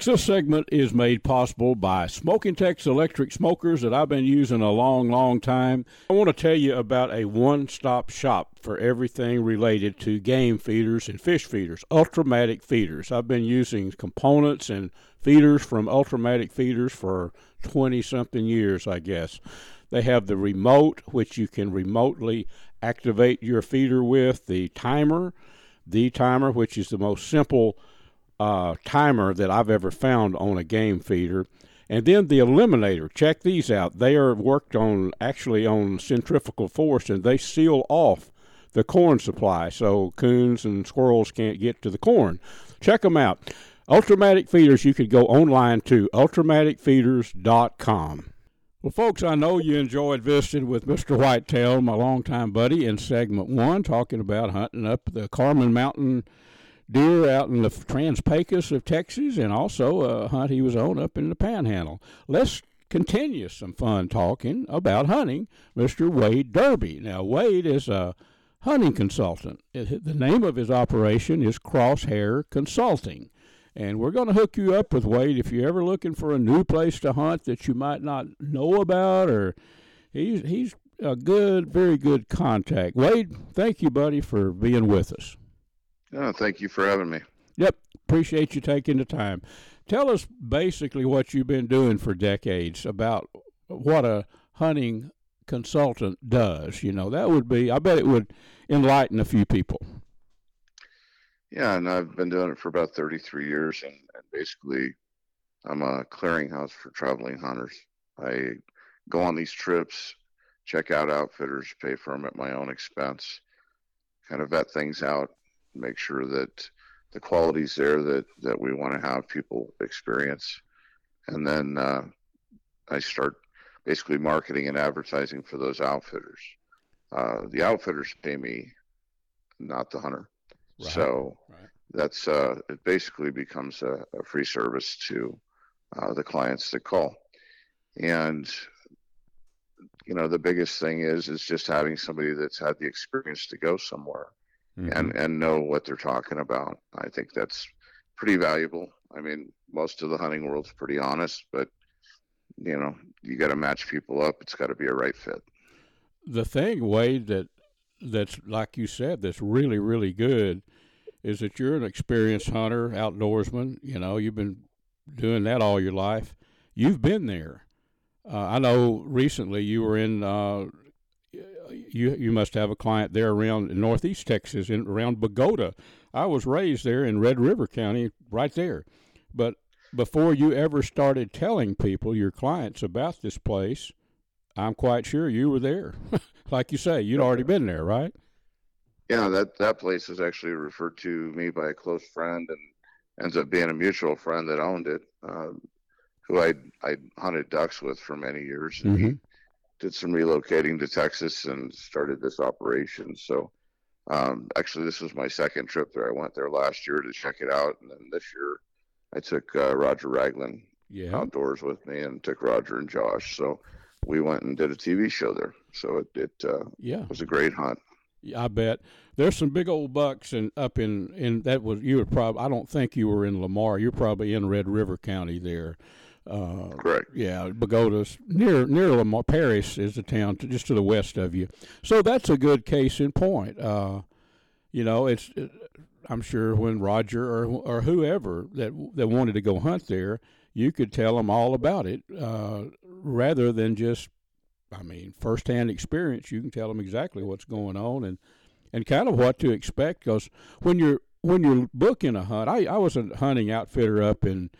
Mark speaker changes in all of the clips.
Speaker 1: Folks, this segment is made possible by Smoking Tex electric smokers that I've been using a long, long time. I want to tell you about a one-stop shop for everything related to game feeders and fish feeders, Ultramatic feeders. I've been using components and feeders from Ultramatic feeders for 20-something years, I guess. They have the remote, which you can remotely activate your feeder with, the timer, which is the most simple timer that I've ever found on a game feeder, and then the eliminator. Check these out. They are worked on actually on centrifugal force, and they seal off the corn supply so coons and squirrels can't get to the corn. Check them out. Ultramatic feeders, you could go online to ultramaticfeeders.com. Well, folks, I know you enjoyed visiting with Mr. Whitetail, my longtime buddy, in segment 1, talking about hunting up the Carmen Mountain deer out in the Trans-Pecos of Texas, and also a hunt he was on up in the Panhandle. Let's continue some fun talking about hunting Mr. Wade Derby. Now, Wade is a hunting consultant. The name of his operation is Crosshair Consulting, and we're going to hook you up with Wade if you're ever looking for a new place to hunt that you might not know about, or he's a good, very good contact. Wade, thank you, buddy, for being with us.
Speaker 2: Oh, thank you for having me.
Speaker 1: Yep, appreciate you taking the time. Tell us basically what you've been doing for decades, about what a hunting consultant does. You know, that would be, I bet it would enlighten a few people.
Speaker 2: Yeah, and I've been doing it for about 33 years, and basically I'm a clearinghouse for traveling hunters. I go on these trips, check out outfitters, pay for them at my own expense, kind of vet things out, make sure that the quality's there that we want to have people experience. And then I start basically marketing and advertising for those outfitters. The outfitters pay me, not the hunter. Right. So that's it basically becomes a free service to the clients that call. And you know, the biggest thing is just having somebody that's had the experience to go somewhere. Mm-hmm. and know what they're talking about. I think that's pretty valuable. I mean, most of the hunting world's pretty honest, but you know, you got to match people up. It's got to be a right fit.
Speaker 1: The thing, Wade, that's like you said, that's really, really good is that you're an experienced hunter, outdoorsman. You know, you've been doing that all your life. You've been there. I know recently you were in You must have a client there around northeast Texas, around Bogota. I was raised there in Red River County, right there. But before you ever started telling people, your clients, about this place, I'm quite sure you were there. Like you say, you'd already been there, right?
Speaker 2: Yeah, that place is actually referred to me by a close friend, and ends up being a mutual friend that owned it, who I hunted ducks with for many years. And he did some relocating to Texas and started this operation. So actually, this was my second trip there. I went there last year to check it out, and then this year I took Roger Ragland outdoors with me, and took Roger and Josh. So we went and did a TV show there. So it was a great hunt.
Speaker 1: I bet. There's some big old bucks up in that was, you were probably, I don't think you were in Lamar. You're probably in Red River County there.
Speaker 2: Correct.
Speaker 1: Yeah, Bogota's near Lamar. Paris is the town just to the west of you. So that's a good case in point. You know, I'm sure when Roger or whoever that wanted to go hunt there, you could tell them all about it, rather than just, I mean, firsthand experience. You can tell them exactly what's going on and kind of what to expect. Because when you're booking a hunt, I was a hunting outfitter up in.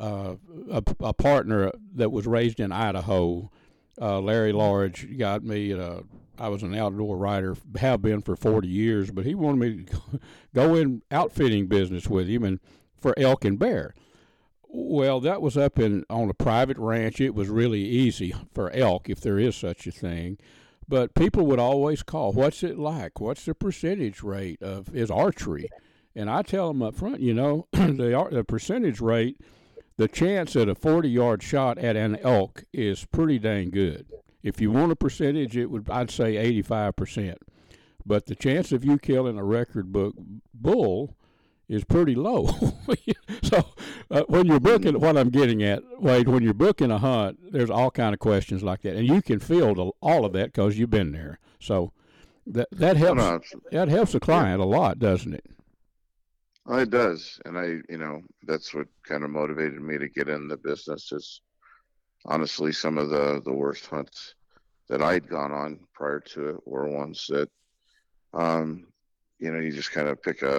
Speaker 1: A partner that was raised in Idaho, Larry Large, got me. I was an outdoor writer, have been for 40 years, but he wanted me to go in outfitting business with him and for elk and bear. Well, that was up on a private ranch. It was really easy for elk, if there is such a thing. But people would always call, what's it like? What's the percentage rate of is archery? And I tell them up front, you know, the percentage rate, the chance at a 40-yard shot at an elk is pretty dang good. If you want a percentage, I'd say 85%. But the chance of you killing a record book bull is pretty low. So when you're booking, what I'm getting at, Wade, when you're booking a hunt, there's all kind of questions like that, and you can field all of that because you've been there. So that
Speaker 2: Oh,
Speaker 1: helps.
Speaker 2: no,
Speaker 1: That helps the
Speaker 2: yeah,
Speaker 1: client a lot, doesn't it?
Speaker 2: well, it does. And that's what kind of motivated me to get in the business is honestly some of the worst hunts that I'd gone on prior to it were ones that, um, you just kind of pick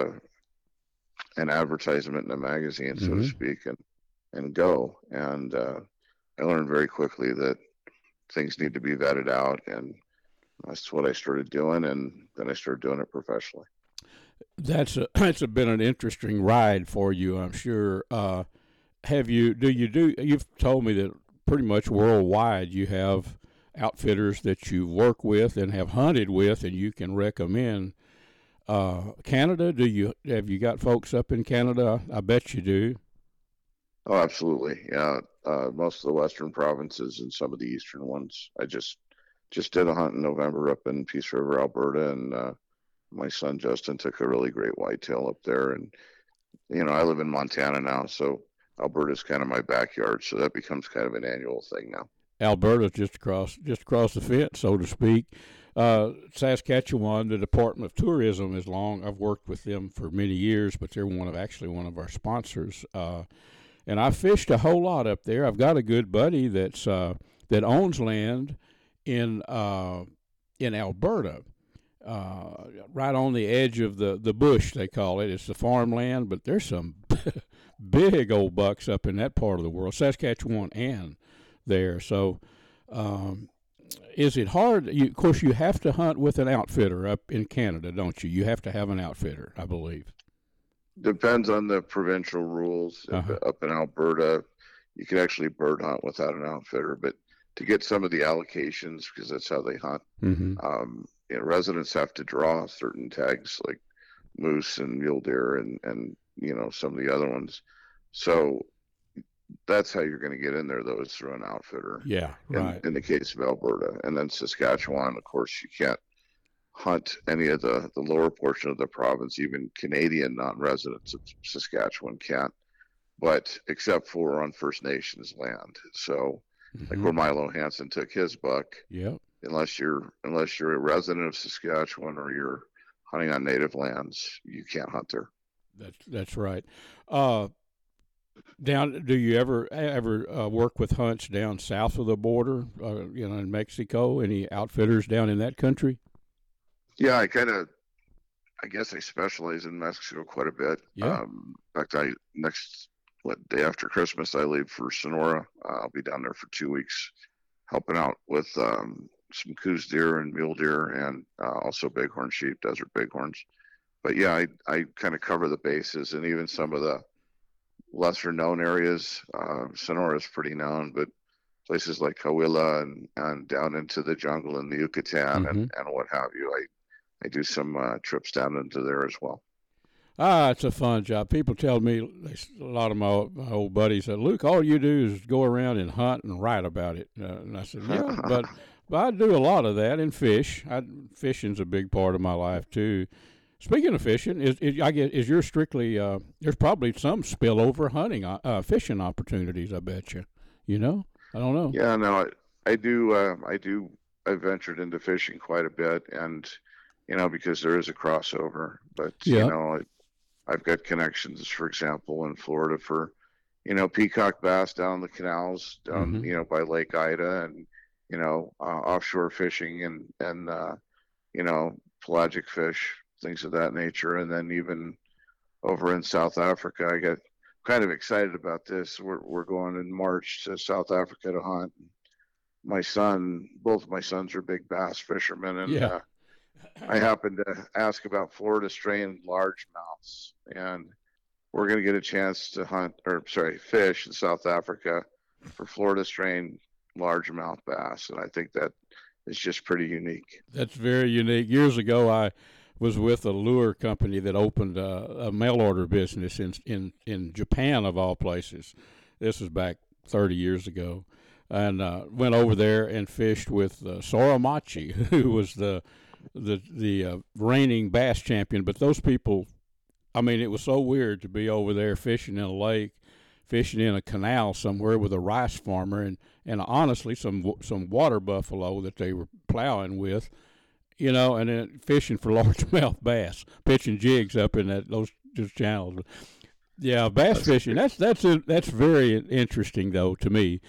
Speaker 2: an advertisement in a magazine, so to
Speaker 1: Mm-hmm.
Speaker 2: speak, and go. And I learned very quickly that things need to be vetted out, and that's what I started doing, and then I started doing it professionally.
Speaker 1: That's been an interesting ride for you, I'm sure. Have you do you do you've told me that pretty much worldwide you have outfitters that you work with and have hunted with and you can recommend. Canada, do you have you got folks up in Canada? I bet you do.
Speaker 2: Oh, absolutely. Yeah. Most of the western provinces and some of the eastern ones. I just did a hunt in November up in Peace River, Alberta, and my son Justin took a really great whitetail up there. And I live in Montana now, so Alberta's kind of my backyard, so that becomes kind of an annual thing now.
Speaker 1: Alberta's just across the fence, so to speak. Saskatchewan, the Department of Tourism is long. I've worked with them for many years, but they're one of our sponsors. And I fished a whole lot up there. I've got a good buddy that owns land in Alberta, right on the edge of the bush. They call it. It's the farmland, but there's some big old bucks up in that part of the world, Saskatchewan and there. So, is it hard? Of course, you have to hunt with an outfitter up in Canada, don't you? You have to have an outfitter, I believe.
Speaker 2: Depends on the provincial rules.
Speaker 1: Uh-huh.
Speaker 2: Up in Alberta, you can actually bird hunt without an outfitter, but to get some of the allocations, because that's how they hunt,
Speaker 1: Mm-hmm.
Speaker 2: residents have to draw certain tags like moose and mule deer and some of the other ones. So that's how you're going to get in there, though, is through an outfitter.
Speaker 1: Yeah,
Speaker 2: In
Speaker 1: right.
Speaker 2: in the case of Alberta, and then Saskatchewan, of course, you can't hunt any of the lower portion of the province. Even Canadian non-residents of Saskatchewan can't, but except for on First Nations land. So, like
Speaker 1: Mm-hmm.
Speaker 2: where Milo Hansen took his buck,
Speaker 1: Yep.
Speaker 2: unless you're a resident of Saskatchewan or you're hunting on native lands, you can't hunt there.
Speaker 1: That's right. Uh, do you ever work with hunts down south of the border? In Mexico, any outfitters down in that country?
Speaker 2: Yeah, I guess I specialize in Mexico quite a bit.
Speaker 1: Yeah.
Speaker 2: In fact, day after Christmas, I leave for Sonora. I'll be down there for 2 weeks, helping out with some Coues deer and mule deer, and also bighorn sheep, desert bighorns. But yeah, I kind of cover the bases, and even some of the lesser known areas. Sonora is pretty known, but places like Coahuila and down into the jungle in the Yucatan
Speaker 1: Mm-hmm.
Speaker 2: and what have you. I do some trips down into there as well.
Speaker 1: It's a fun job. People tell me, a lot of my old buddies said, Luke, all you do is go around and hunt and write about it. And I said, yeah, but I do a lot of that and fish. Fishing's a big part of my life too. Speaking of fishing, I guess is yours strictly? There's probably some spillover hunting, fishing opportunities. I bet you. I don't know.
Speaker 2: Yeah, no, I do. I ventured into fishing quite a bit, and because there is a crossover. But
Speaker 1: Yeah.
Speaker 2: I've got connections, for example, in Florida for peacock bass down the canals down
Speaker 1: Mm-hmm.
Speaker 2: by Lake Ida, and offshore fishing and pelagic fish, things of that nature. And then even over in South Africa, I get kind of excited about this. We're going in March to South Africa to hunt. Both my sons are big bass fishermen, and
Speaker 1: Yeah.
Speaker 2: I happened to ask about Florida strain largemouths, and we're going to get a chance to fish in South Africa for Florida strain largemouth bass, and I think that is just pretty unique.
Speaker 1: That's very unique. Years ago, I was with a lure company that opened a mail order business in Japan, of all places. This was back 30 years ago. And went over there and fished with Soramachi, who was the reigning bass champion. But those people I mean, it was so weird to be over there fishing in a lake, fishing in a canal somewhere with a rice farmer, and honestly, some water buffalo that they were plowing with, you know, and then fishing for largemouth bass, pitching jigs up in those channels. Yeah, bass fishing. That's very interesting though to me.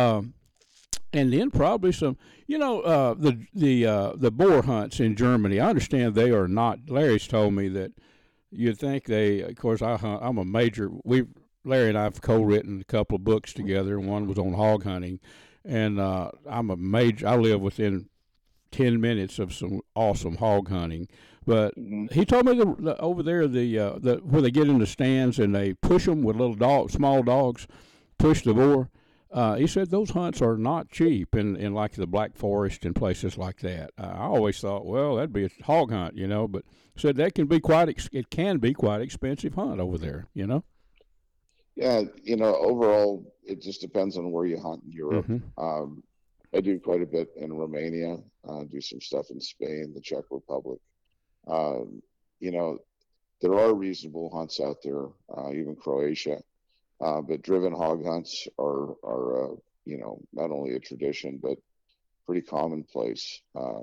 Speaker 1: And then probably some, you know, the boar hunts in Germany. I understand they are not. Larry's told me that you'd think they. Of course, I hunt. I'm a major. Larry and I have co-written a couple of books together, and one was on hog hunting. And I'm a major. I live within 10 minutes of some awesome hog hunting. But he told me over there where they get in the stands and they push them with little dogs, small dogs, push the boar. He said those hunts are not cheap in like the Black Forest and places like that. I always thought, well, that'd be a hog hunt, you know, but said that can be quite expensive hunt over there, you know.
Speaker 2: Yeah, you know, overall, it just depends on where you hunt in Europe.
Speaker 1: Mm-hmm.
Speaker 2: I do quite a bit in Romania, do some stuff in Spain, the Czech Republic. You know, there are reasonable hunts out there, even Croatia. But driven hog hunts are you know, not only a tradition, but pretty commonplace.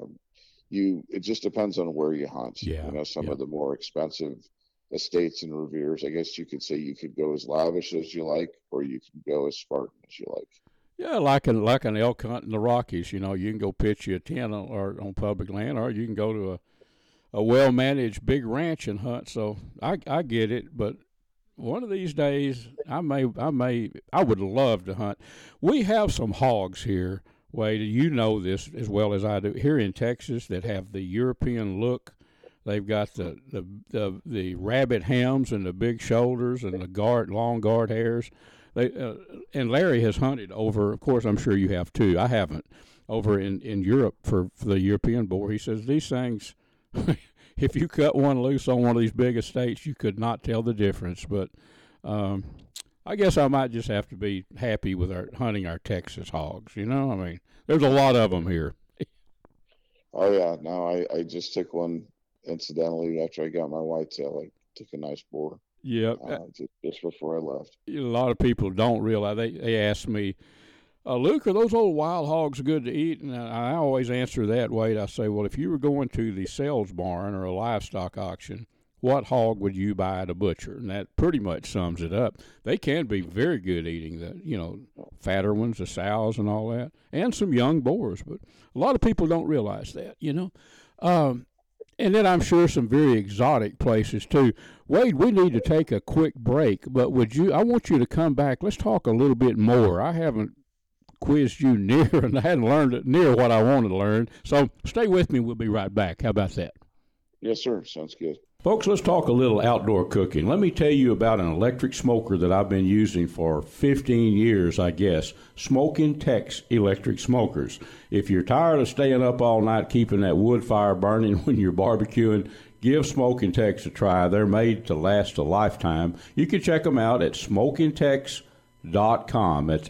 Speaker 2: It just depends on where you hunt.
Speaker 1: Yeah,
Speaker 2: you know, some of the more expensive estates and reveres, I guess you could say you could go as lavish as you like, or you can go as Spartan as you like.
Speaker 1: Yeah, like an elk hunt in the Rockies. You know, you can go pitch you a tent on public land, or you can go to a well-managed big ranch and hunt. So I get it, but one of these days I would love to hunt. We have some hogs here, Wade. You know this as well as I do here in Texas that have the European look. They've got the rabbit hams and the big shoulders and the long guard hairs. And Larry has hunted over. Of course, I'm sure you have too. I haven't over in Europe for the European boar. He says these things. If you cut one loose on one of these big estates, you could not tell the difference. But I guess I might just have to be happy with hunting our Texas hogs. You know, I mean, there's a lot of them here.
Speaker 2: Oh yeah, no, I just took one incidentally after I got my whitetail. I took a nice boar.
Speaker 1: Yeah,
Speaker 2: just before I left.
Speaker 1: A lot of people don't realize. They ask me, Luke, are those old wild hogs good to eat? And I always answer that way. I say, well, if you were going to the sales barn or a livestock auction, what hog would you buy at a butcher? And that pretty much sums it up. They can be very good eating, the fatter ones, the sows and all that, and some young boars. But a lot of people don't realize that, you know. And then I'm sure some very exotic places too. Wade, we need to take a quick break, but I want you to come back. Let's talk a little bit more. I haven't quizzed you near, and I hadn't learned it near what I wanted to learn. So stay with me. We'll be right back. How about that?
Speaker 2: Yes, sir. Sounds good.
Speaker 1: Folks, let's talk a little outdoor cooking. Let me tell you about an electric smoker that I've been using for 15 years, I guess. Smoking Tex electric smokers. If you're tired of staying up all night keeping that wood fire burning when you're barbecuing, give Smoking Tex a try. They're made to last a lifetime. You can check them out at smokingtex.com. That's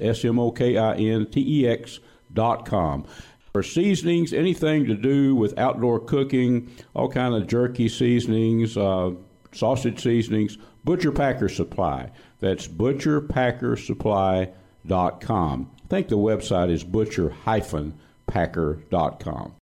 Speaker 1: SMOKINTEX.com. For seasonings, anything to do with outdoor cooking, all kind of jerky seasonings, sausage seasonings, Butcher Packer Supply. That's butcherpackersupply.com. I think the website is butcher-packer.com.